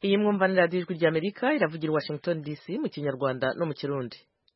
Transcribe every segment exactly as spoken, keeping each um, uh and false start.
iyi mwumvanira y'ijwi ry'Amerika iravugira Washington D C mu kinyarwanda no mu kirundi.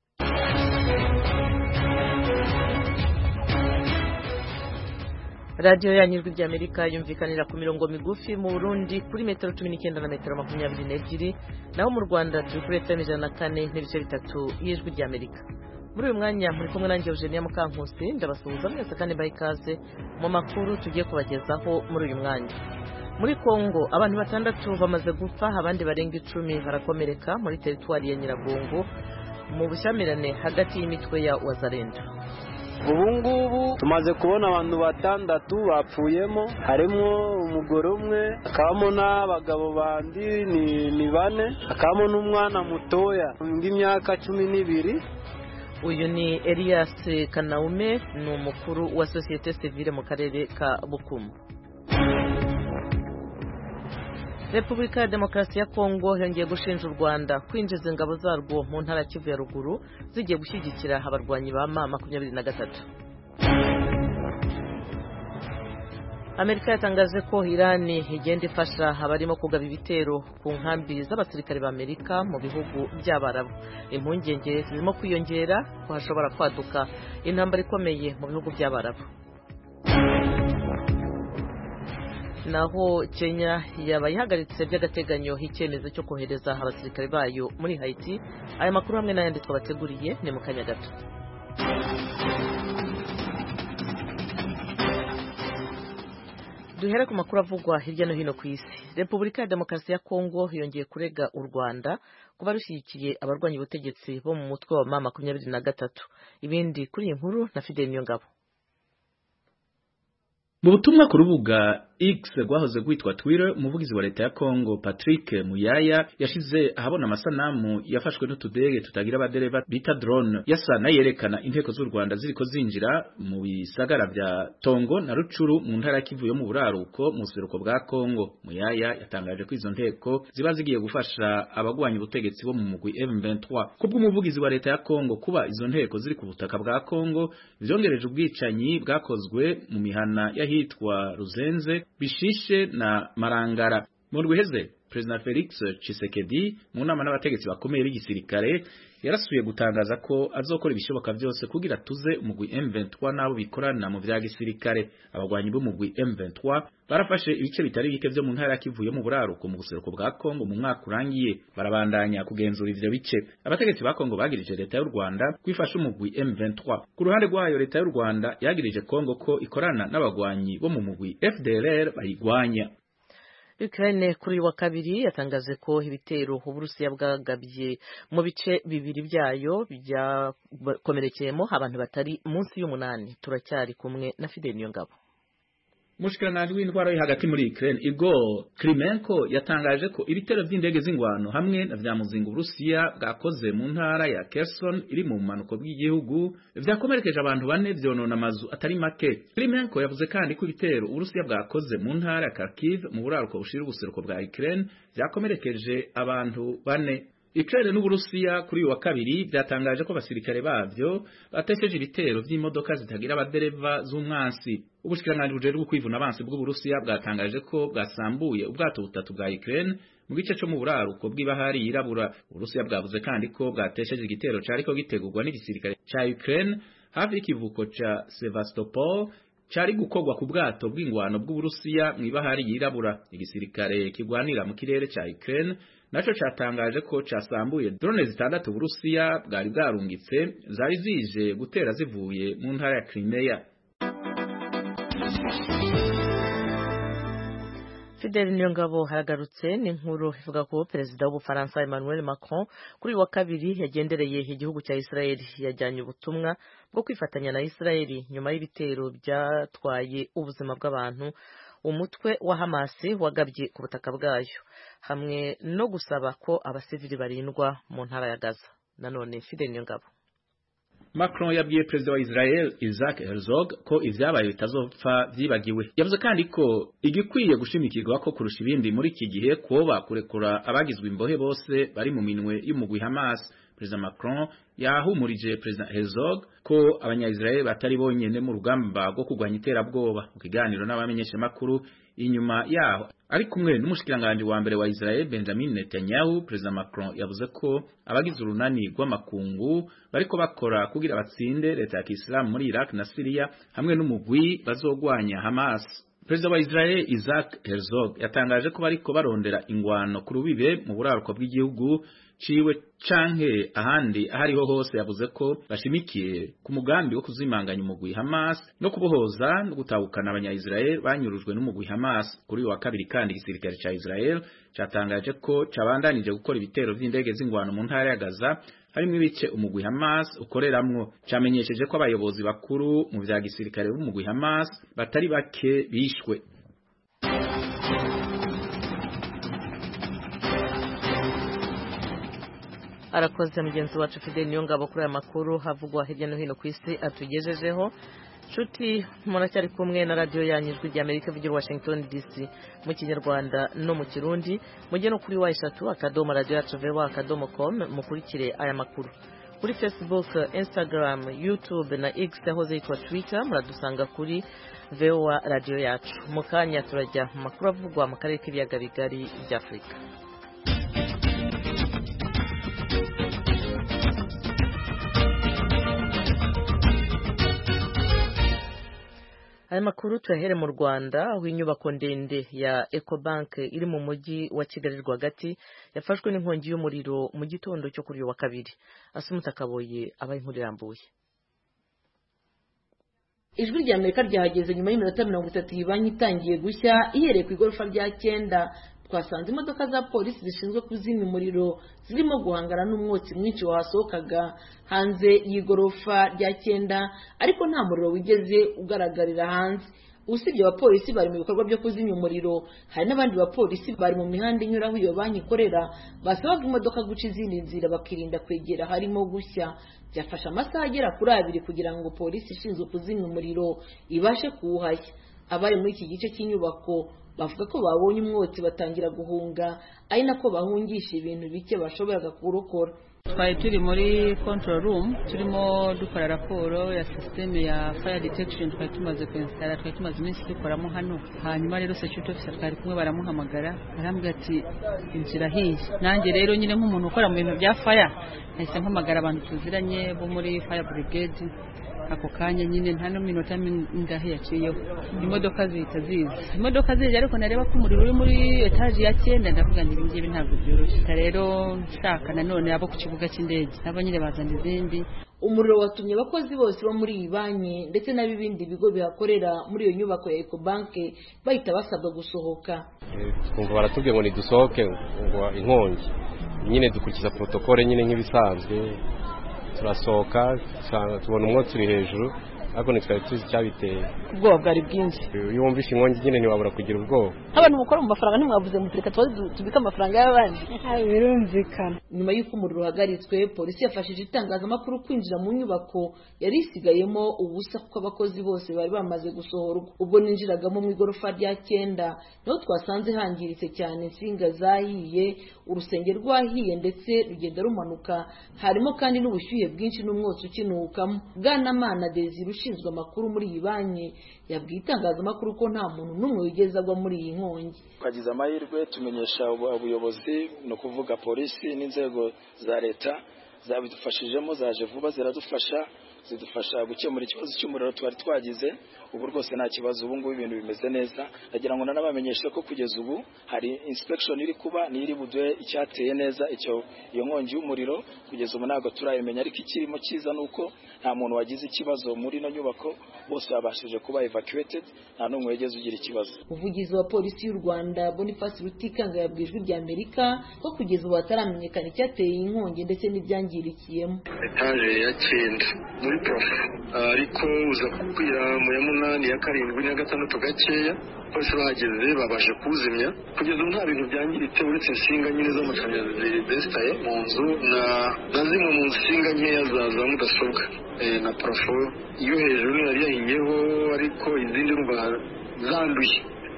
Radio ya Ijwi ry'Amerika yumvikanira ku mirongo migufi mu Burundi kuri metero cumi n'icyenda na metero makumyabiri n'ebyiri, naho mu Rwanda turi kuri F M ijana na kane n'ibice bitatu y'Ijwi ry'Amerika. Muri uyu mwanya muri kumwe nanjye Eugenia Mukankusi, ndabasuhuza mwese kandi baha ikaze mu makuru tugiye kubagezaho muri uyu mwanya. Muri Kongo abantu batandatu bamaze gupfa, abandi barenga icumi barakomereka muri teritwari ya Nyiragongo mu bushyamirane hagati y'imitwe ya Wazalendo. Ubu ngubu tumaze kubona abantu batandatu bapfuyemo, harimo umugore umwe, hakabamo n'abagabo bandi ni, ni bane, hakabamo n'umwana mutoya w'imyaka cumi n'ibiri. Uyu ni Elias Kanaume, ni umukuru wa Societe Civile mu karere ka Bukumu. Repubulika ya Demokarasi ya Kongo yongeye gushinja u Rwanda kwinjiza ingabo zarwo mu ntara ya Kivu ya ruguru zigiye gushyigikira abarwanyi ba M makumyabiri na gatatu. Amerika yatangaje ko Iran igenda ifasha abarimo kugaba ibitero ku nkambi z'abasirikare ba Amerika mu bihugu by'Abarabu. Impungenge zirimo kwiyongera ko hashobora kwaduka intambara ikomeye mu bihugu by'Abarabu. Naho Kenya yabaye ihagaritse by'agateganyo icyemezo cyo kohereza abasirikare bayo muri Haiti. Aya makuru hamwe n'ayandi twabateguriye ni mu kanya gato. Duhera ku makuru avugwa hirya no hino ku isi. Repubulika ya Demokarasi ya Kongo yongeye kurega u Rwanda kuba rushyigikiye abarwanya ubutegetsi bo mu mutwe wa M makumyabiri na gatatu. Ibindi kuri iyi nkuru na Fidel Niyongabo. Mu butumwa ku rubuga X rwahoze rwitwa Twitter, umuvugizi wa leta ya Kongo Patrick Muyaya yashize ahabona amasanamu yafashwe n'utudege tutagira abadereva bita drone yasana yerekana inteko z'u Rwanda ziriko zinjira mu bisagara vya Tongo na Rucuru mu ntara ya Kivu yo mu buraruko mu seruko bwa Kongo. Muyaya yatangaje ko izo nteko ziba zigiye gufasha abagwanya ubutegetsi bo mu mugwi M vingt-trois. Kubwo umuvugizi wa leta ya Kongo, kuba izo nteko ziri ku butaka bwa Kongo byongereje ubwicanyi bwakozwe mu mihana yahitwa Ruzenze, Bishishe na Marangara. Mu rwiheze President Felix Tshisekedi mu nama n'abategetsi bakomeye b'igisirikare yarasuye gutangaza ko azokora ibishoboka byose kugira tuze umugwi M vingt-trois nabo bikorana mu vya gisirikare. Abagwanyi b'umugwi M vingt-trois barafashe ibice bitari bike byo mu ntara kivuye mu buraruko mu buseruko bwa Kongo mu mwaka urangiye, barabandanya kugenzura ivyo bice. Abategetsi ba Kongo bagirije leta y'u Rwanda kwifasha umugwi M vingt-trois. Ku ruhande rwayo leta y'u Rwanda yagirije Kongo ko ikorana n'abagwanyi bo mu mugwi F D L R bayigwanya. Ukraine kuri wa kabiri yatangaje ko ibitero Uburusiya bwagabye mu bice bibiri byayo byakomerekeyemo abantu batari munsi y'umunani. Turacyari kumwe na Fidel Niyongabo. Mushikiranganje w'indwara yo hagati muri Ukraine Igor Klimenko yatangaje ko ibitero by'indege z'ingwano hamwe na vya muzinga Uburusiya bwakoze mu ntara ya Kherson iri mu manuko bw'igihugu vyakomerekeje abantu bane, vyonona amazu atari make. Klimenko yavuze kandi ko ibitero Uburusiya bwakoze mu ntara ya Kharkiv mu buraruko bushira ubuseruko bwa Ukraine vyakomerekeje abantu bane. Ukraine n'Uburusiya kuri wa kabiri byatangaje ko abasirikare bavyo batesheje ibitero by'imodoka zitagira abadereva z'umwansi. Ubushikiranganje bujejwe kwivuna abansi bw'Uburusiya bwatangaje ko bwasambuye ubwato butatu bwa Ukraine mu gice cyo mu buraruko bw'ibahari yirabura. Uburusiya bwavuze kandi ko bwatesheje igitero cariko gitegurwa n'igisirikare ca Ukraine hafi y'ikivuko ca Sevastopol cari gukorwa ku bwato bw'ingwano bw'Uburusiya mu ibahari yirabura. Igisirikare kigwanira mu kirere ca Ukraine naco catangaje ko casambuye drone zitandatu Uburusiya bwari bwarungitse zari zije gutera zivuye mu ntara ya Crimea. Fidel Niyongabo haragarutse n'inkuru ivuga ko Perezida w'Ubufaransa Emmanuel Macron kuri wa kabiri yagendereye igihugu cya Israel, yajyanye ubutumwa bwo kwifatanya na Israel nyuma y'ibitero byatwaye ubuzima bw'abantu umutwe wa Hamas wagabye ku butaka bwayo, hamwe no gusaba ko abasivili barindwa mu ntara ya Gaza. Nanone Fidel Niyongabo. Macron yabwiye Perezida wa Israel Isaac Herzog ko ivyabaye bitazopfa vyibagiwe. Yavuze kandi ko igikwiye gushimikirwa ko kurusha ibindi muri iki gihe kuba kurekura abagizwe imbohe bose bari mu minwe y'umugwi Hamas. President Macron yahumurije President Herzog ko abanya-Israel batari bonyene mu rugamba rwo kurwanya iterabwoba. Mu kiganiro n'abamenyesha makuru inyuma yaho ari kumwe n'umushikiranganje wa mbere wa Israel Benjamin Netanyahu, President Macron yavuze ko abagize urunani rw'amakungu bariko bakora kugira batsinde leta ya Islam muri Iraq na Syria hamwe n'umugwi bazogwanya Hamas. President wa Israel Isaac Herzog yatangaje ko bariko barondera ingwano ku rubibe mu buraruko bw'igihugu ciwe canke ahandi ahariho hose. Yavuze ko bashimikiye ku mugambi wo kuzimanganya umugwi Hamas no kubohoza no gutahukana abanya-Israel banyurujwe n'umugwi Hamas. Kuri wa kabiri kandi igisirikare ca Israel catangaje ko cabandanije gukora ibitero vy'indege z'ingwano mu ntara ya Gaza harimo ibice umugwi Hamas ukoreramwo. Camenyesheje ko abayobozi bakuru mu vya gisirikare b'umugwi Hamas batari bake bishwe. Arakoze mugenzi wacu Fidel Niyongabo kuri aya makuru havugwa hirya no hino ku isi atugejejeho. Nshuti muracyari kumwe na radio yanyu Ijwi ry'Amerika ivugira Washington D C mu Kinyarwanda no mu Kirundi. Mujye no kuri wa eshatu akadomo radio yacu vewa akadomo com mukurikire aya makuru. Kuri Facebook, Instagram, YouTube na X yahoze yitwa Twitter muradusanga kuri vewa radio yacu. Mukanya turajya mu makuru avugwa mu karere k'ibiyaga bigari bya Afrika. Aya makuru tuyahere mu Rwanda aho inyubako ndende ya Ecobank iri mu mujyi wa Kigali rwagati yafashwe n'inkongi y'umuriro mu gitondo cyo kuri wa kabiri. Asumuta Kaboye abaye inkuru irambuye. Ijwi ry'Amerika ryahageze nyuma y'iminota mirongo itatu yibanyi itangiye gushya ihereye ku igorofa rya cyenda. Twasanze imodoka za polisi zishinzwe kuzimya umuriro zirimo guhangana n'umwotsi mwinshi wasohokaga hanze y'igorofa rya cyenda, ariko nta muriro wigeze ugaragarira hanze. Usibye abapolisi bari mu bikorwa byo kuzimya umuriro, hari n'abandi bapolisi bari mu mihanda inyuraho iyo banki ikorera basabaga imodoka guca izindi nzira bakirinda kwegera harimo gushya. Byafashe amasaha agera kuri abiri kugira ngo polisi ishinzwe kuzimya umuriro ibashe kuwuhashya. Abari muri iki gice cy'inyubako bavuga ko babonye umwotsi batangira guhunga, ari nako bahungisha ibintu bike bashoboraga kurokora. Twari turi muri control room turimo dukora raporo ya system ya fire detection, twari tumaze kwinstalla, twari tumaze iminsi dukoramo hano. Hanyuma rero security officer twari kumwe baramuhamagara arambwira ati inzira hiye. Nanjye rero nyine nk'umuntu ukora mu bintu bya fire nahise mpamagara abantu tuziranye bo muri fire brigade. Ako kanya nyine nta no minota mingahe yaciyeho imodoka zihita ziza imodoka zije, ariko nareba ko umuriro uri muri etage ya cyenda ndavuga nti ibingibi ntabwo byoroshye. Rero nshaka nanone abo ku kibuga cy'indege nabo nyine bazana izindi. Umuriro watumye abakozi bose bo muri iyi banki ndetse n'ibindi bigo bihakorera muri iyo nyubako ya Ecobank bahita basabwa gusohoka. Twumva baratubwiye ngo nidusohoke ngo inkongi, nyine dukurikiza protocole nyine nk'ibisanzwe turasohoka tubona umwotsi uri hejuru, ariko nitwari tuzi cyabiteye. Ubwoba bwari bwinshi. Iyo wumvishe inkongi nyine ntiwabura kugira ubwoba. Abantu mukora mu mafaranga ntimwavuze mutureka tubika amafaranga y'abandi. Birumvikana. Nyuma y'uko umuriro uhagaritswe, polisi yafashije itangazamakuru kwinjira mu nyubako yari isigayemo ubusa kuko abakozi bose bari bamaze gusohorwa. Ubwo ninjiragamo mu igorofa rya cyenda naho twasanze hangiritse cyane, insinga zahiye, urusenge rwahiye ndetse rugenda rumanuka, harimo kandi n'ubushyuhe bwinshi n'umwotsi ukinukamo. Bwanamana Desire ushinzwe amakuru muri iyi banki yabwiye itangazamakuru ko nta muntu n'umwe wigeze agwa muri iyi nkongi. Twagize amahirwe tumenyesha ubuyobozi no kuvuga polisi n'inzego za leta zabidufashijemo, zaje vuba ziradufasha zidufasha gukemura ikibazo cy'umuriro twari twagize. Ubu rwose nta kibazo, ubu ngubu ibintu bimeze neza. Nagira ngo nanabamenyeshe ko kugeza ubu hari inspection iri kuba niri buduhe icyateye neza icyo iyo nkongi y'umuriro. Kugeza ubu ntabwo turayimenya, ariko ikirimo cyiza nuko nta muntu wagize ikibazo muri no nyubako, bose babashije kuba evacuated, nta n'umwe wigeze ugira ikibazo. Umuvugizi wa polisi y'u Rwanda Boniface Rutikanga yabwiye Ijwi ry'Amerika ko kugeza ubu hataramenyekana icyateye inkongi ndetse n'ibyangirikiyemo. Etage ya cyenda muri prof, ariko uza kubwira mu ya munani ya karindwi na gatandatu gakeya polisi bahageze babasha kuzimya. Kugeza ubu nta bintu byangiritse uretse insinga nyine z'amashanyarazi zestaye mu nzu na na zimwe mu nsinga nkeya za za mudasobwa na parafo iyo hejuru yari yahinyeho, ariko izindi rumva zanduye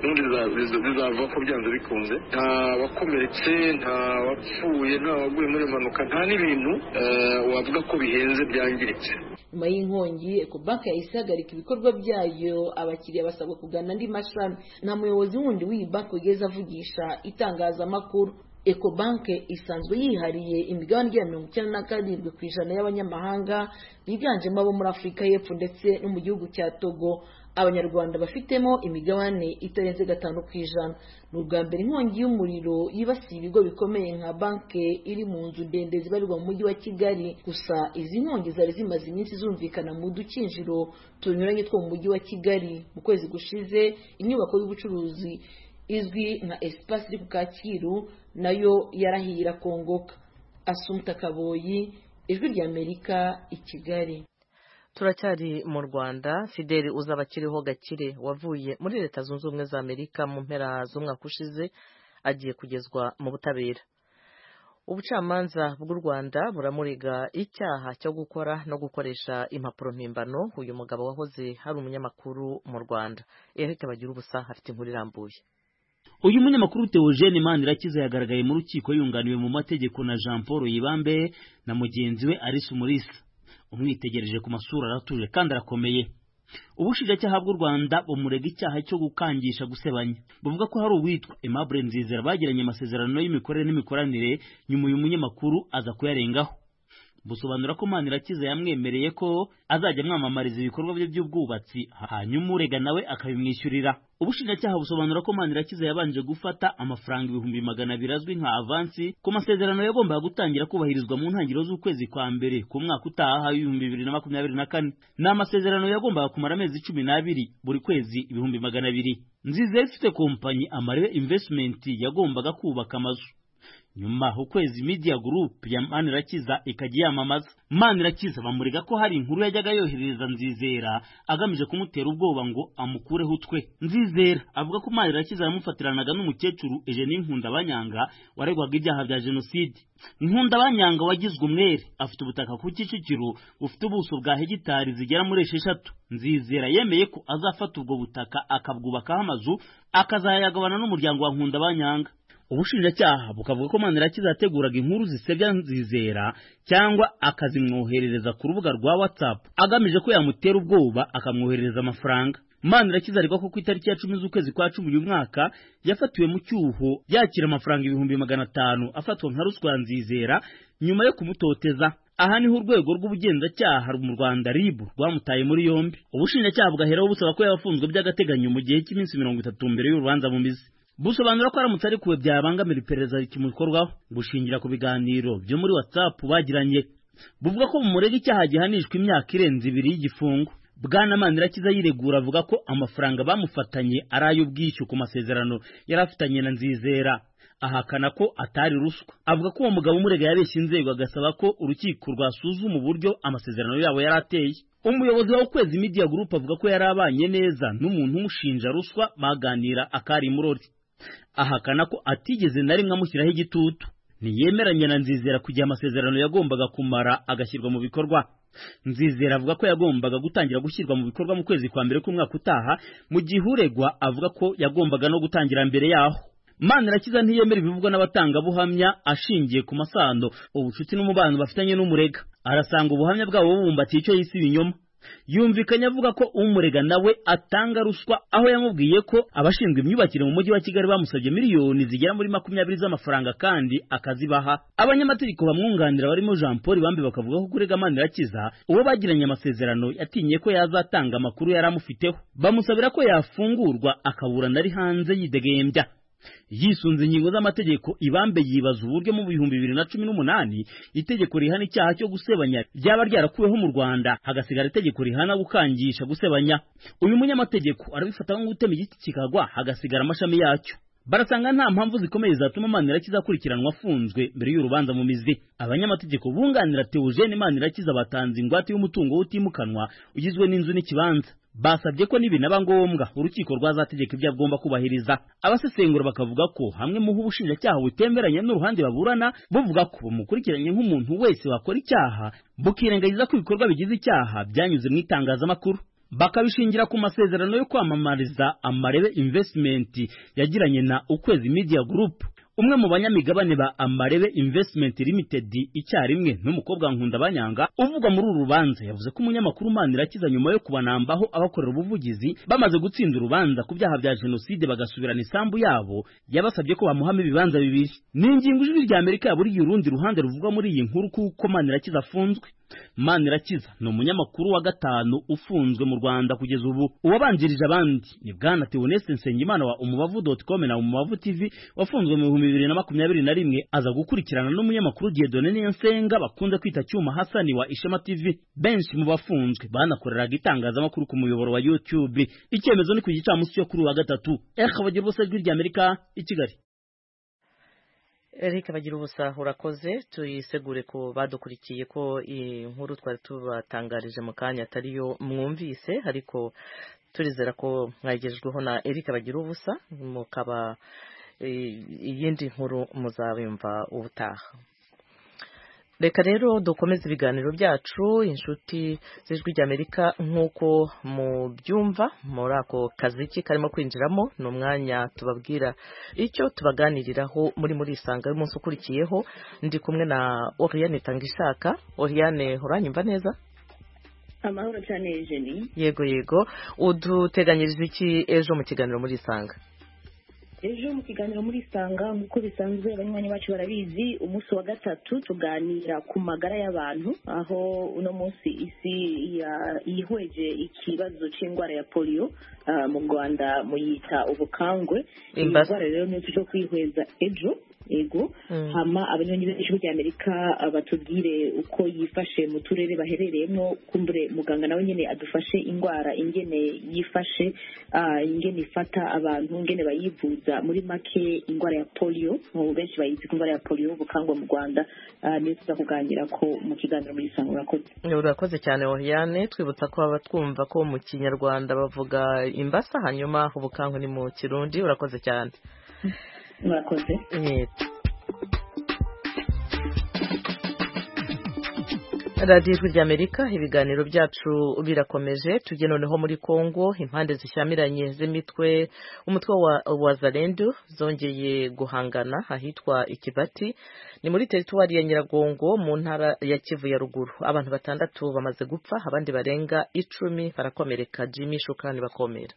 n'undi bizava ko byanze bikunze nta wakomeretse nta wapfuye nta waguye muri impanuka nta n'ibintu wavuga ko bihenze byangiritse. Nyuma y'inkongi Ecobank yahise ihagarika ibikorwa byayo, abakiriya basabwa kugana andi mashami. Nta muyobozi wundi w'iyi banki wigeze avugisha itangazamakuru. Ecobank isanzwe yihariye imigabane ya mirongo icyenda na karindwi ku ijana y'abanyamahanga biganjemo abo muri Afurika y'Epfo ndetse no mu gihugu cya Togo. Abanyarwanda bafitemo imigabane itarenze gatanu ku ijana. Ni ubwa mbere inkongi y'umuriro yibasiye ibigo bikomeye nka banki iri mu nzu ndende zibarirwa mu mujyi wa Kigali. Gusa izi nkongi zari zimaze iminsi zumvikana mu dukinjiro tunyuranye two mu mujyi wa Kigali. Mu kwezi gushize inyubako y'ubucuruzi izwi nka Espace iri ku Kacyiru nayo yarahiye irakongoka. Assumpta Kaboyi, Ijwi ry'Amerika, i Kigali. Turacyari mu Rwanda. Fideli Uzabakiriho Gakire wavuye muri Leta Zunze Ubumwe za Amerika mu mpera z'umwaka ushize agiye kugezwa mu butabera. Ubucamanza bw'u Rwanda buramuriga icyaha cyo gukora no gukoresha impapuro mpimbano. Uyu mugabo wahoze hari umunyamakuru mu Rwanda. Eric Bagirubusa afite inkuru irambuye. Uyu munyamakuru Theogene Manirakiza yagaragaye mu rukiko yunganiwe mu mategeko na Jean Paul Yibambe na mugenzi we Alice Umulisa. Umwitegereje ku masura aratuje kandi arakomeye. Ubushinjacyaha bw'u Rwanda bumurega icyaha cyo gukangisha gusebanya. Buvuga ko hari uwitwa Aimable Nzizera bagiranye amasezerano y'imikorere n'imikoranire, nyuma uyu munyamakuru aza kuyarengaho. Busobanura ko Manirakiza yamwemereye ko azajya amwamamariza ibikorwa bye by'ubwubatsi, hanyuma urega nawe akabimwishyurira. Ubushinjacyaha busobanura ko Manirakiza yabanje gufata amafaranga ibihumbi magana abiri azwi nka avansi ku masezerano yagombaga gutangira kubahirizwa mu ntangiriro z'ukwezi kwa mbere ku mwaka utaha w'ibihumbi bibiri na makumyabiri na kane. Ni amasezerano yagombaga kumara amezi cumi n'abiri, buri kwezi ibihumbi magana abiri. Nzizera ifite kompanyi Amarebe Investment yagombaga kubaka amazu. Nyuma ukwezi Media Group ya Manirakiza ikajya yamamaza. Manirakiza bamurega ko hari inkuru yajyaga yoherereza Nzizera agamije kumutera ubwoba ngo amukureho utwe. Nzizera avuga ko Manirakiza yamufatiranaga n'umukecuru Eugenie Nkundabanyanga waregwaga ibyaha bya jenoside. Nkundabanyanga wagizwe umwere afite ubutaka ku Kicukiro bufite ubuso bwa hegitari zigera muri esheshatu. Nzizera yemeye ko azafata ubwo butaka akabwubakaho amazu akazayagabana n'umuryango wa Nkundabanyanga. Ubushinjacyaha bukavuga ko Manirakiza yateguraga inkuru zisebya Nzizera cyangwa akazimwoherereza ku rubuga rwa WhatsApp agamije ko yamutera ubwoba akamwoherereza amafaranga. Manirakiza ariko ko ku itariki ya cumi z'ukwezi kwa cumi uyu mwaka yafatiwe mu cyuho yakira amafaranga ibihumbi magana atanu afatwa nka ruswa ya Nzizera nyuma yo kumutoteza. Aha niho urwego rw'ubugenzacyaha mu Rwanda R I B rwamutaye muri yombi. Ubushinjacyaha bugaheraho busaba ko yafunzwe by'agateganyo mu gihe cy'iminsi mirongo itatu mbere y'urubanza mu mizi. Busobanura ko aramutse ari kuwe byabangamira iperereza rikimukorwaho gushingira ku biganiro byo muri WhatsApp bagiranye. Buvuga ko bumurega icyaha gihanishwa imyaka irenze ibiri y'igifungo. Bwana Manirakiza yiregura avuga ko amafaranga bamufatanye ari ay'ubwishyu ku masezerano yarafitanye na Nzizera. Ahakana ko atari ruswa. Avuga ko uwo mugabo umurega yabeshye inzego agasaba ko urukiko rwasuzuma uburyo amasezerano yabo yarateye. Umuyobozi wa Ukwezi Media Group avuga ko yarabanye neza n'umuntu umushinja ruswa baganira akari murori. Ahakana ko atigeze na rimwe amushyiraho igitutu. Niyemeranya na Nzizera kugira amasezerano yagombaga kumara agashyirwa mu bikorwa. Nzizera avuga ko yagombaga gutangira gushyirwa mu bikorwa mu kwezi kwa mbere k'umwaka utaha, mu gihe uregwa avuga ko yagombaga no gutangira mbere yaho. Manirakiza ntiyemera ibivugwa n'abatangabuhamya ashingiye ku masano ubucuti n'umubano bafitanye n'umurega. Arasanga ubuhamya bwabo bubumbatiye icyo yise ibinyoma. Yumvikanye avuga ko umurega nawe atanga ruswa, aho yamubwiye ko abashinzwe imyubakire mu mujyi wa Kigali bamusabye miliyoni zigera muri makumyabiri z'amafaranga kandi akazibaha. Abanyamategeko bamwunganira barimo Jean Paul Yibambe bakavuga ko kurega Manirakiza uwo bagiranye amasezerano yatinye ko yazatanga amakuru yaramufiteho. Bamusabira ko yafungurwa akaburana ari hanze yidegembya. Yisunze ingingo z'amategeko, Ibambe yibaza uburyo mu bihumbi bibiri na cumi n'umunani itegeko rihana icyaha cyo gusebanya ryaba ryarakuweho mu Rwanda hagasigara itegeko rihana gukangisha gusebanya. Uyu munyamategeko arabifata nko gutema igiti kikagwa hagasigara amashami yacyo. Barasanga nta mpamvu zikomeye zatuma Manirakiza akurikiranwa afunzwe mbere y'urubanza mu mizi. Abanyamategeko bunganira Theogene Manirakiza batanze ingwate y'umutungo utimukanwa ugizwe n'inzu n'ikibanza. Basabye ko nibinaba ngombwa urukiko rwazategeka ibyo agomba kubahiriza. Abasesengura bakavuga ko hamwe mu ubushinjacyaha butemberanye n'uruhande baburana buvuga ko bumukurikiranye nk'umuntu wese wakora icyaha bukirengagiza ko ibikorwa bigize icyaha byanyuze mu itangazamakuru. bakabishingira ku masezerano yo kwamamariza Amarebe Investment yagiranye na Ukwezi Media Group. Umwe mu banyamigabane ba Amarebe Investment Limited icyarimwe n'umukobwa Nkunda Banyanga uvugwa muri uru rubanza yavuze ko umunyamakuru Manirakiza nyuma yo kubanambaho abakorera ubuvugizi bamaze gutsinda urubanza ku byaha bya jenoside bagasubirana isambu yabo yabasabye ko bamuhama ibibanza bibiri. Ni ingingo ijwi rya Amerika yaburiye urundi ruhande ruvugwa muri iyi nkuru kuko Manirakiza afunzwe. Manirakiza ni umunyamakuru wa gatanu ufunzwe mu Rwanda kugeza ubu. Uwabanjirije abandi ni Bwana Theoneste Nsengimana wa umubavu dot com na umubavu T V wafunzwe mu bibiri na makumyabiri na rimwe aza gukurikirana n'umunyamakuru Dieudonné Niyosenga bakunze kwita Cyuma Hasani wa Ishema T V. Benshi mu bafunzwe banakoreraga itangazamakuru ku muyoboro wa YouTube. Icyemezo ni ku gicamunsi cyo kuri wa gatatu. Eka bagira ubusa ijwi rya Amerika i Kigali. Eric bagira ubusa urakoze tuyisegure ko badukurikiye ko inkuru twari tubatangarije mu kanya atariyo mwumvise ariko turizera ko mwagejejweho na Eric bagira ubusa mukaba iyindi nkuru muzabimva ubutaha. Reka rero dukomeze ibiganiro byacu inshuti z'ijwi ry'Amerika nk'uko mu byumva muri ako kaziki karimo kwinjiramo no mwanya tubabwira icyo tubaganiriraho muri muri isanga y'umunsi ukurikiyeho. Ndi kumwe na Oriane Tangishaka. Oriane uranyumva neza? Amahoro cyane Eugenie. Yego yego uduteganyiriza iki ejo mu kiganiro muri isanga? Ejo mu kiganiro muri Sanga nk'uko bisanzwe abanywanyi bacu barabizi umunsi wa gatatu tuganira ku magara y'abantu aho uno munsi isi yihweje ikibazo cy'indwara ya polio uh, mu Rwanda muyita ubukangwe. Indwara rero ni cyo kwihweza ejo ego mm. hama abanywanyi b'ijwi rya Amerika batubwire uko yifashe mu turere baherereyemo kumbure muganga nawe nyene adufashe indwara ingene yifashe uh, ingene ifata abantu ingene bayivuza muri make indwara ya polio mu benshi bayizi indwara ya polio ubukangwe mu Rwanda uh, niyo tuza kuganira ko mu kiganiro muri Sanga. Urakoze urakoze cyane Oriane. Twibutsa ko abatwumva ko mu Kinyarwanda bavuga imbasa hanyuma ubukangwe ni mu Kirundi. Urakoze cyane. Murakoze. Radio Ijwi ry'Amerika ibiganiro byacu birakomeje. Tujye noneho muri Kongo impande zishyamiranye z'imitwe umutwe wa Wazalendo zongeye guhangana ahitwa Ikibati ni muri teritwari ya Nyiragongo mu ntara ya Kivu ya ruguru. Abantu batandatu bamaze gupfa abandi barenga icumi barakomereka. Jimmy Shukani bakomera.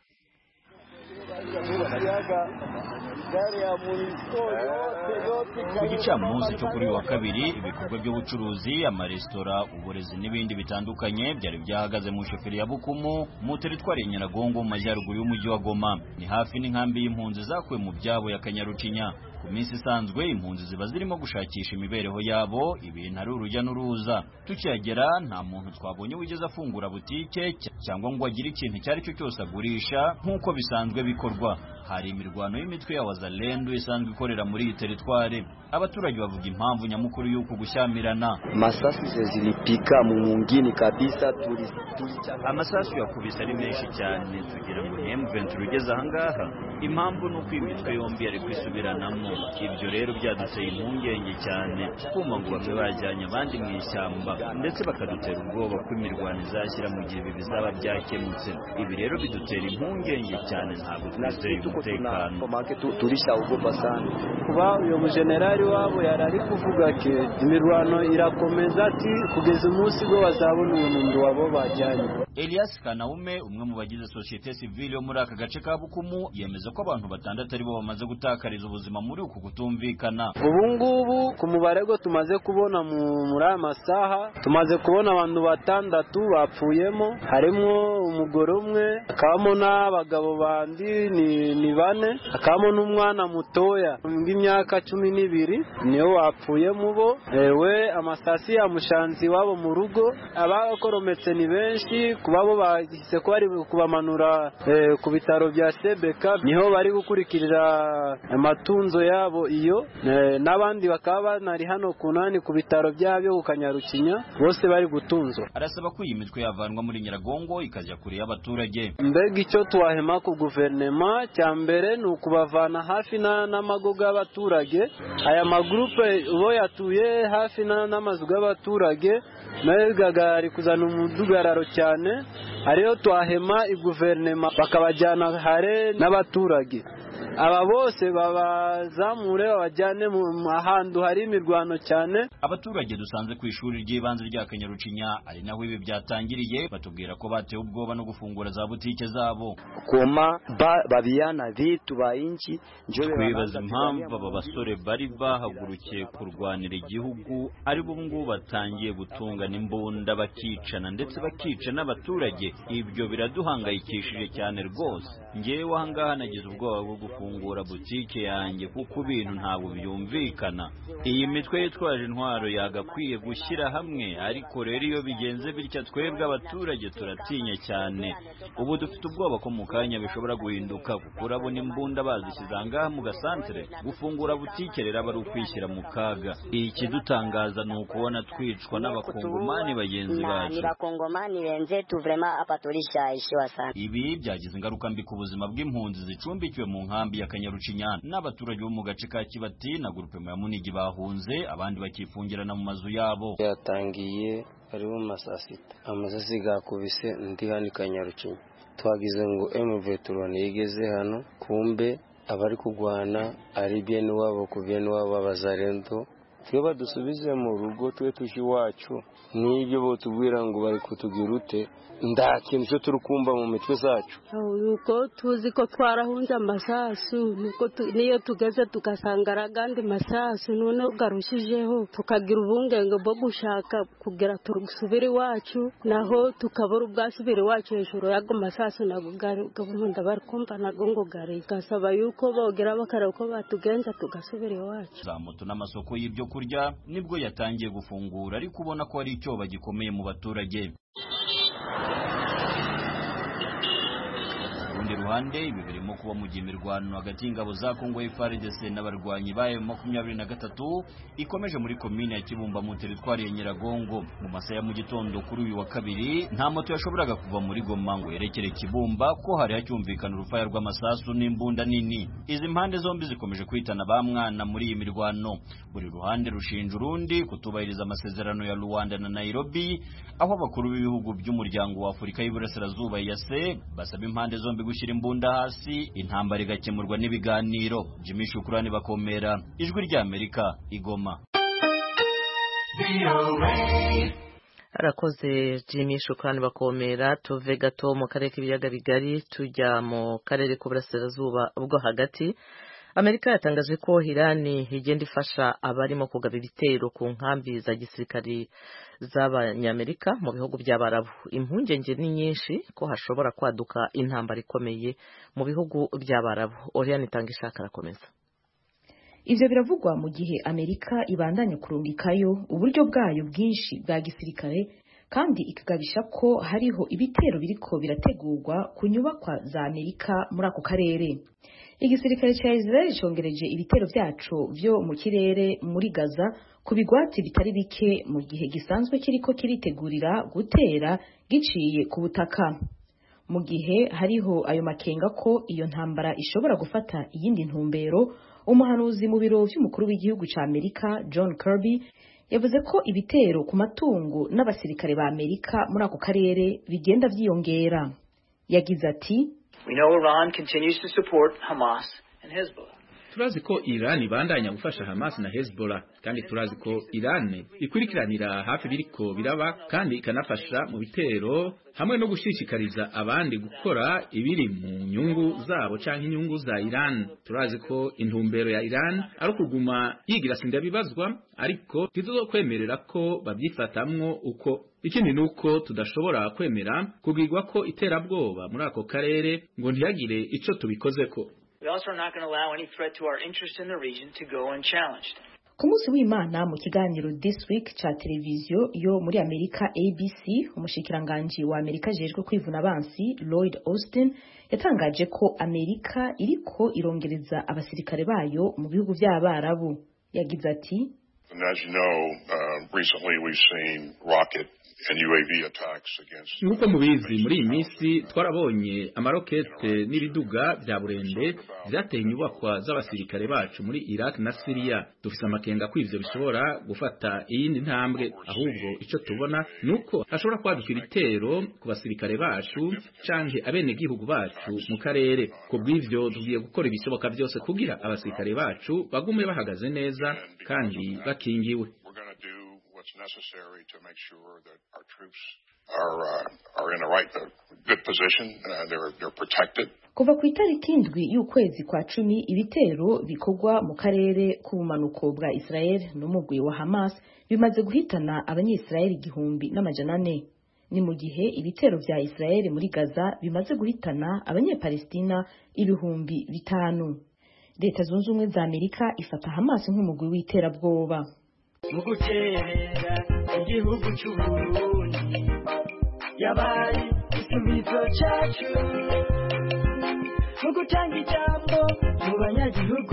Ku gicamunsi cyo kuri wa kabiri ibikorwa by'ubucuruzi amaresitora uburezi n'ibindi bitandukanye byari byahagaze mu shoferi ya Bukumu mu teritwari ya Nyiragongo mu majyaruguru y'umujyi wa Goma. Ni hafi n'inkambi y'impunzi zakuwe mu byabo ya Kanyarucinya. Ku minsi isanzwe impunzi ziba zirimo gushakisha imibereho yabo ibintu ari urujya n'uruza. Tukihagera nta muntu twabonye wigeze afungura butike cyangwa ngo agire ikintu cyari cyo cyose agurisha nk'uko bisanzwe bikorwa. Hari imirwano y'imitwe ya Wazalendo isanzwe ikorera muri iyi teritwari. Abaturage bavuga impamvu nyamukuru y'uko gushyamirana. Masasu zilipika mu mungini kabisa turi amasasu yakubise ari menshi cyane tugira ngo M vingt-trois ugeze ahangaha. Impamvu nuko imitwe yombi yari kwisubiranamo. Ibyo rero byaduteye impungenge cyane kuma ngo bamwe bajyanye abandi mu ishyamba ndetse bakadutera ubwoba ko imirwano izashyira mu gihe bizaba byakemutse. Ibi rero bidutera impungenge cyane ntabwo twizeye umutekano. Turishaogopa sana kuba uyo mujenerali wabo yarari kuvuga ke imirwano irakomeza ati kugeza umunsi go bazabona umuntu wabo bajyanye. Elias Kanaume umwe mu bagize societe civile yo muri aka gace ka Bukumu yemeza ko abantu batandatu ari bo bamaze gutakariza ubuzima muri uku kutumvikana. Ubu ngubu ku mubare go tumaze kubona muri aya masaha tumaze kubona abantu batandatu bapfuyemo harimo umugore umwe akabamo n'abagabo bandi ni, ni bane akabamo n'umwana mutoya w'imyaka cumi n'ibiri niyo wapfuye mubo. Ewe amasasi ya mushanzi wabo mu rugo abakorometse ni benshi kubabo bahise ko bari kubamanura eh, ku bitaro bya Sebeka niho bari gukurikirira amatunzo yabo iyo eh, n'abandi bakaba banari hano kunani ku bitaro byabyo gukanyarukinya bose bari gutunzwa. Arasaba ko iyi mitwe yavanwa muri Nyiragongo ikajya kure y'abaturage. Mbega icyo twahema ku guverinoma cya mbere ni ukubavana hafi n'amago y'abaturage. Aya magrupe bo yatuye hafi n'amazu y'abaturage nayo gagari kuzana umudugararo cyane ariyo twahema iguverinema bakabajyana hare n'abaturage aba bose babazamure babajyane mu ahantu hari imirwano cyane. Abaturage dusanze ku ishuri ry'ibanze rya Kanyarucinya ari naho ibi byatangiriye batubwira ko batewe ubwoba no gufungura za butike zabo. Koma ba, babiana vitu ba inchi njyewe twibaza impamvu aba basore bari bahagurukiye kurwanira igihugu ari bo ngo batangiye gutungana imbunda bakicana ndetse bakica n'abaturage. Ibyo biraduhangayikishije cyane rwose. Njyewe ahangaha nagize ubwoba bwo gufungura butike yanjye kuko ibintu ntabwo byumvikana. Iyi mitwe yitwaje intwaro yagakwiye gushyira hamwe, ariko rero iyo bigenze bitya twebwe abaturage turatinya cyane. Ubu dufite ubwoba ko mu kanya bishobora guhinduka kuko urabona imbunda bazishyize ahangaha mu gasantere. Gufungura butike rero aba ari ukwishyira mu kaga. Ikidutangaza ni ukubona twicwa n'abakongomani bagenzi bacu. Ibi byagize ingaruka mbi ku buzima bw'impunzi zicumbikiwe mu nkambi ya Kanyarucinya n'abaturage bo mu gace ka Kibati na grupe ya Munigi bahunze, abandi bakifungirana mu mazu yabo. Yatangiye ari mu masasita amasasi gakubise ndi hani Kanyarucinya, twagize ngo M vingt-trois yigeze hano, kumbe abari kugwana ari bien wabo ku bien wabo abazarendo, twe badusubize mu rugo twe tushi wacu. Nibyo bo tubwira ngo bari kutugira ute nda kintu cyo turukumba mu mitwe zacu. Nuko tuzi ko twarahunze amasasu, nuko niyo tugeze tukasangara gandi masasu none ugarushijeho tukagira ubungenge bwo gushaka kugera turusubira iwacu, naho tukabura ubwasubira iwacu hejuru yago masasu nago gabunda bari kumva nago ngo gari gasaba yuko bogera bakara uko batugenza tugasubira iwacu. Za moto n'amasoko y'ibyo kurya nibwo yatangiye gufungura, ariko ubona ko ari icyo bagikomeye mu baturage. Urundi ruhande ibi birimo kuba mu gihe imirwano hagati y'ingabo za Kongo F A R D C n'abarwanyi bayo makumyabiri na gatatu ikomeje muri komine ya Kibumba mu teritwari ya Nyiragongo. Mu masaha ya mu gitondo kuri uyu wa kabiri nta moto yashoboraga kuva muri Goma ngo yerekere Kibumba ko hari hacyumvikana urufaya rw'amasasu n'imbunda nini. Izi mpande zombi zikomeje kwitana ba mwana muri iyi mirwano. Buri ruhande rushinja urundi kutubahiriza amasezerano ya Rwanda na Nairobi, aho abakuru b'ibihugu by'umuryango wa Afurika y'Iburasirazuba E A C basaba impande zombi gushyira imbunda hasi, intambara igakemurwa n'ibiganiro. Jimmy Shukrani Bakomera, Ijwi rya Amerika, Igoma. Arakoze Jimmy Shukrani Bakomera. Tuve gato mu karere k'ibiyaga bigari tujya mu karere k'Uburasirazuba bwo hagati. Amerika yatangaje ko Irani igenda ifasha abarimo kugaba ibitero ku nkambi za gisirikari z'Abanyamerika mu bihugu by'Abarabu. Impungenge ni nyinshi ko hashobora kwaduka intambara ikomeye mu bihugu by'Abarabu. Oriane Itangishaka arakomeza. Ivyo biravugwa mu gihe Amerika ibandanya kurungikayo uburyo bwayo bwinshi bwa gisirikare, kandi ikagabisha ko hariho ibitero biriko birategurwa ku nyubakwa za Amerika muri ako karere. Igisirikare cya Israel cyongereje ibitero byacu byo mu kirere muri Gaza ku bigwati bitari bike mu gihe gisanzwe kiriko kiritegurira gutera giciye ku butaka. Mu gihe hariho ayo makenga ko iyo ntambara ishobora gufata iyindi ntumbero, umuhanuzi mu biro by'umukuru w'igihugu cya Amerika John Kirby yavuze ko ibitero ku matungo n'abasirikare ba Amerika muri ako karere bigenda vyiyongera. Yagize ati, We know Iran continues to support Hamas and Hezbollah. Turazi ko Iran ibandanya gufasha Hamas na Hezbollah, kandi turazi ko Iran ikurikiranira hafi biriko biraba kandi ikanafasha mu bitero hamwe no gushishikariza abandi gukora ibiri mu nyungu zabo canke inyungu za Iran. Turazi ko intumbero ya Iran ari kuguma yigira sinda bibazwa, ariko tuzokwemerera ko babyifatamwo uko. Ikindi nuko tudashobora kwemera kugirwa ko iterabwoba muri ako karere ngo ntiyagire ico tubikozeko. We also are not going to allow any threat to our interest in the region to go unchallenged. Ku munsi w'Imana mu kiganiro This Week cha televiziyo yo muri Amerika A B C, umushikiranganji wa Amerika jejwe kwivuna abansi Lloyd Austin yatangaje ko Amerika iriko irongereza abasirikare bayo mu bihugu by'Abarabu. Yagize ati, And as you know, uh, recently we've seen rocket and U A V attacks against. Nuko mubizi muri iyi minsi twarabonye amarokete n'ibiduga bya burende byateye inyubakwa z'abasirikare bacu muri Iraq na Syria. Dufise amakenga ko ivyo bishobora gufata iyindi ntambwe, ahubwo ico tubona nuko hashobora kwaduka ibitero ku basirikare bacu canke abene gihugu bacu mu karere. Kubw'ivyo tugiye gukora ibishoboka byose kugira abasirikare bacu bagume bahagaze neza kandi bakingiwe. Necessary to make sure that our troops are uh, are in the right uh, good position, uh, they're they're protected. Kuva ku itariki indwi y'ukwezi kwa cumi ibitero bikorwa mu karere k'ubumanuko bwa Israel n'umugwi wa Hamas bimaze guhitana abanyisraeli igihumbi n'amajana ane. Ni mu gihe ibitero vya Israel muri Gaza bimaze guhitana abanyepalestina ibihumbi bitanu. Leta zunze ubumwe za Amerika ifata Hamas nk'umugwi w'iterabwoba. Muguterera igihugu cy'Uburundi yabaye isubizo cyacu mugutanga ijambo mu banyagihugu.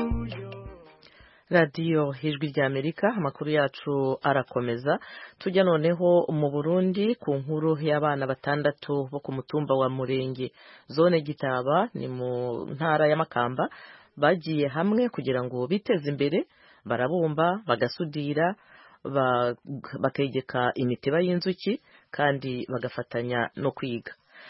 Radio Ijwi rya Amerika, amakuru yacu arakomeza. Tujya noneho mu Burundi ku nkuru y'abana batandatu bo ku mutumba wa Murenge zone Gitaba ni mu ntara ya Makamba bagiye hamwe kugira ngo biteze imbere. Barabumba, bagasudira, bakegeka imitiba y'inzuki kandi bagafatanya no kwiga.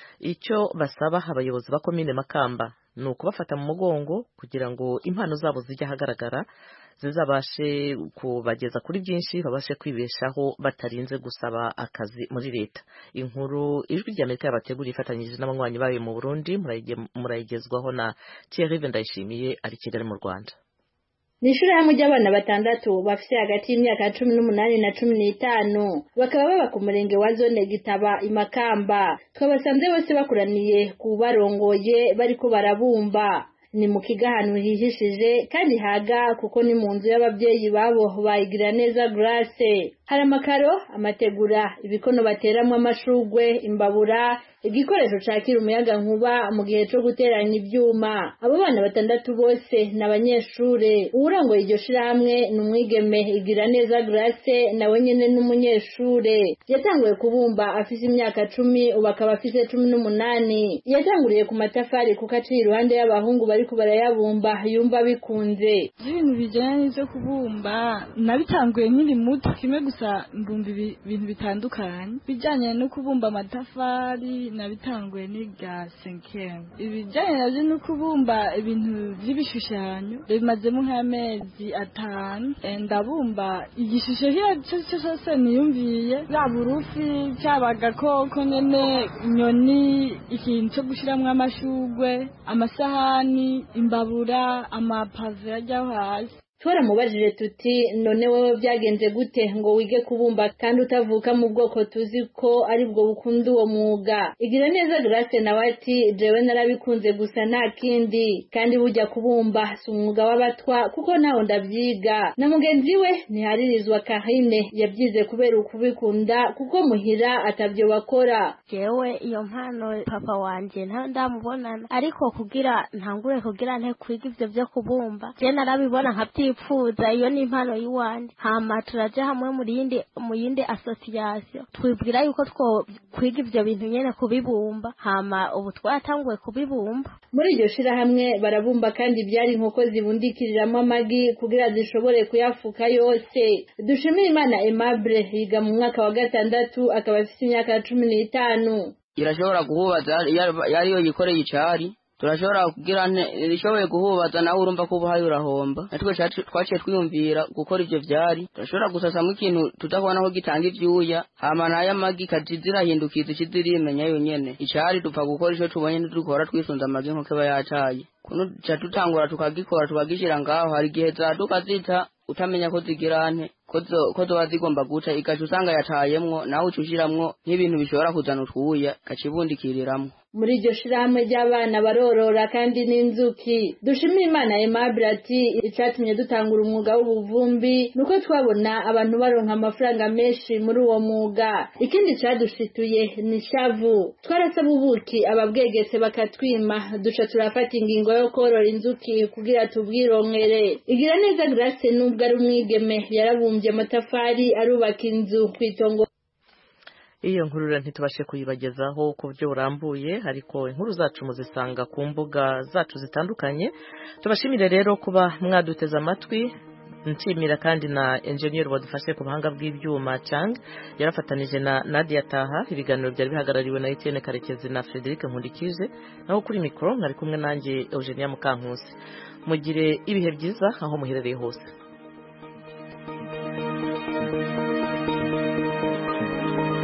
Icyo basaba abayobozi ba komine Makamba ni ukubafata mu mugongo kugira ngo impano zabo zijya ahagaragara, zizabashe kubageza kuri byinshi, babashe kwibeshaho batarinze gusaba akazi muri leta. Inkuru Ijwi rya Amerika yabategura ifatanyije n'abanywanyi bayo mu Burundi, murayigezwaho na Thierry Ndayishimiye ari Kigali mu Rwanda. Nishuri hamwe ry'abana batandatu bafite hagati y'imyaka cumi n'umunani na cumi n'itanu bakaba baba ku murenge wa zone Gitaba Imakamba. Twabasanze bose bakuraniye ku barongoye bariko barabumba. Ni mu kigahano hihishije kandi haga kuko ni mu nzu y'ababyeyi babo bayigira neza Grace. Hari amakaro, amategura, ibikono bateramwe amashugwe, imbabura, igikoresho cakira umuyaga nkuba mu gihe cyo guteranya ibyuma. Abo bana batandatu bose n'abanyeshure. Uwurongoye iryo shirahamwe ni umwigeme igira neza Grace nawe nyene n'umunyeshure. Yatanguye kubumba afise imyaka cumi ubu akaba afise cumi n'umunani. Yatanguriye ku matafari kuko aciye iruhande y'abahungu bariko barayabumba yumva bikunze. Ibintu bijanye n'ivyo kubumba nabitanguye nkiri muto, kimwe gusa mbumba ibintu bitandukanye. Bijanye no kubumba amatafari nabitanguye niga cinquième. Ibijanye navyo no kubumba ibintu by'ibishushanyo bimazemo nk'amezi atanu. Ndabumba igishusho cyo cyose niyumviye, yaba urufi cyaba agakoko nyene, inyoni, ikintu cyo gushiramwo amashugwe, amasahani, imbabura, amapave yajyaho hasi. Twaramubajije tuti none wewe byagenze gute ngo wige kubumba kandi utavuka mu bwoko tuzi ko ari bwo bukunda uwo mwuga. Igira neza Grace nawe ati jewe narabikunze gusa nta kindi, kandi bujya kubumba si umwuga w'abatwa kuko naho ndabyiga. Na mugenzi we ntiharirizwa Karine yabyize kubera ukubikunda kuko muhira atavyo bakora. Jewe iyo mpano papa wanje nta ndamubonana, ariko kugira ntangure kugira nte kwiga ivyo byo kubumba je narabibona nkabyi pfuza iyo ni impano yiwanje. Hama turaje hamwe muri yindi mu yindi association twibwira yuko two kwiga ivyo bintu nyene kubibumba, hama ubu twatanguye kubibumba. Muri iryo shira hamwe barabumba kandi byari inkoko zibundikiriramo amagi kugira zishobore kuyafuka yose. Dushimira Imana Aimable yiga mu mwaka wa gatandatu akaba afite imyaka cumi n'itanu. Irashobora guhubaza yari yo yikoreye icari, turashobora kugira nishoboye guhubaza nawe urumva ko ubuhaye urahomba. Natwe twaciye twiyumvira gukora ivyo vyari, turashobora gusasamo ikintu tudabona ko gitanga ivyuya, hama nayo amagi kazirahindukiza ikizirimenya yonyene. Icari dupfa gukora ico tubonye dukora twisunza amagi nko keba yacaye. Kuno ca tutangura tukagikora tukagishira ngaho, hari gihe zaduka zita utamenya ko zigirante kozo kozo bazigomba guca igacu usanga yatayemwo nawe ucushiramwo nk'ibintu bishobora kuzana utwuya kacibundikiriramwo. Muri iryo shirahamwe ry'abana barorora kandi n'inzuki. Dushimira Imana Aimable ati icatumye dutangura umwuga w'ubuvumbi nuko twabona abantu baronka amafaranga menshi muri uwo mwuga. Ikindi cadushituye ni shavu. Twarasaba ubuki ababwegetse bakatwima, duca turafata ingingo yo korora inzuki kugira tubwironkere. Igira neza Grace nubwo ari umwigeme yarabumbye amatafari arubaka inzu kwitongo. iyo nkuru rero ntitubashe kuyibagezaho ku buryo burambuye ariko inkuru zacu muzisanga ku mbuga zacu zitandukanye. Tubashimire rero kuba mwaduteze amatwi, nshimira kandi na engineer wadufashe ku buhanga bw'ibyuma Chang yarafatanije na Nadia Taha. Ibiganiro byari bihagarariwe na Etienne Karekezi na Frederic Nkundikije, naho kuri mikoro mwari kumwe nanjye Eugenia Mukankusi. Mugire ibihe byiza aho muherereye hose.